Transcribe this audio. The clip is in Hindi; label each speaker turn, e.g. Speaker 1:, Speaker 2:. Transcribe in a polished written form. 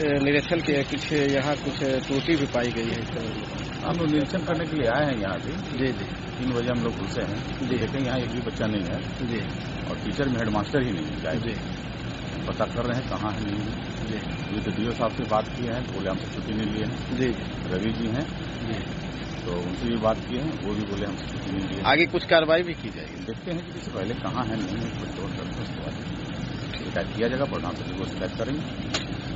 Speaker 1: निरीक्षण किया, कुछ यहाँ कुछ त्रुटि भी पाई गई है।
Speaker 2: हम लोग निरीक्षण करने के लिए आए हैं यहाँ पे।
Speaker 1: जी जी।
Speaker 2: 3 बजे हम लोग घुसे हैं जी। देखें यहाँ एक भी बच्चा नहीं है
Speaker 1: जी।
Speaker 2: और टीचर में हेडमास्टर ही नहीं है जी। पता कर रहे हैं कहाँ है नहीं है
Speaker 1: जी।
Speaker 2: ये तो डीओ साहब से बात किए हैं, बोले हमसे छुट्टी नहीं लिए हैं
Speaker 1: जी।
Speaker 2: रवि जी हैं
Speaker 1: जी,
Speaker 2: तो उनसे भी बात किए हैं, वो भी बोले हमसे छुट्टी नहीं लिए।
Speaker 1: आगे कुछ कार्रवाई भी की जाएगी।
Speaker 2: देखते हैं कि इससे पहले कहाँ है नहीं है, कुछ और करते उसके बाद शिकायत किया जाएगा, प्रधान सचिव को शिकायत करेंगे।